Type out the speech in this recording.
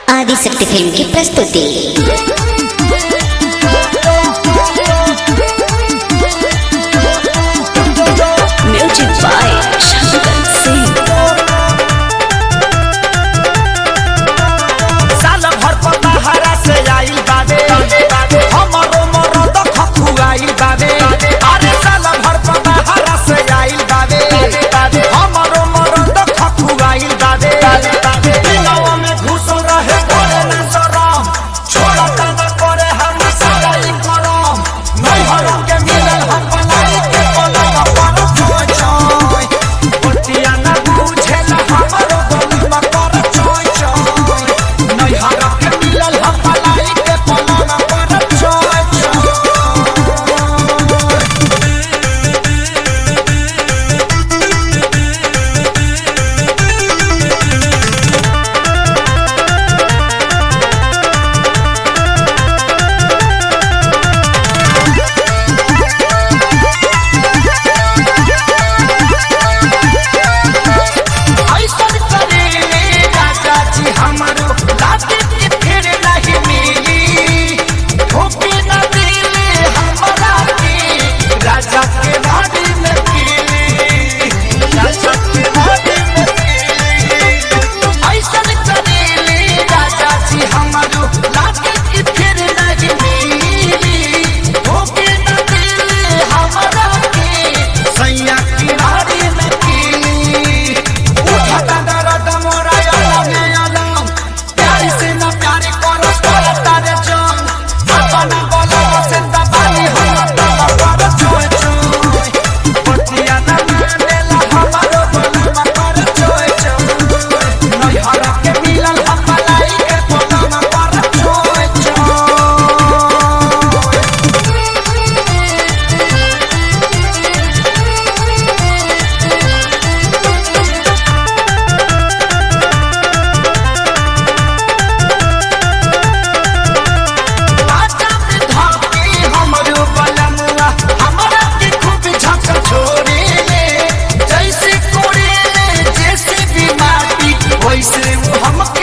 Adishakti film की प्रस्तुति। Music by Shankar Singh. साल भर पताहरा से आइल बाबे हमरो मरद खखुआइल बाबे। अरे साल भर पताहरा से आइल बाबे हमरो मरद खखुआइल बाबे। दिनवा में घुसल रहे बोले ना शरम, छोड़त न करे हम सारा ई करम। नहीं हरम के मिलल हम बनाई के पलवा पर छोय छोय। बतिया ना बुझेला हमरो गलवा कर छोय छोय। नहीं हरम के मिलल हम बनाई के पलवा पर छोय छोय। ऐसन करेले राजा जी हमरो लागे के फिर नहीं मिली। ठोके न दिले हमरा के राजा के भाड़ी में कीली। राजा के भाड़ी में कीली। ऐसन करेले राजा जी हमरो लागे के फिर नहीं मिली। ठोके न दिले हमरा के सैया की भाड़ी में कीली। उठता दर्द मोरा अलग अलग, प्यार से न प्यार करस करता रे जान। अपना बोला से दबाई हम तब कर छोय छोय। बतिया न मानेला हमारो बोलवा कर छोय छोय। नहीं हरम के मिलल हम मलाई के बोलवा कर छोय छोय। आजा में धाके हमरो बलमुआ हमरा के खूब झक छोड़े ले। जैसे कोड़े ले जैसे भी माटी वैसे वो हमके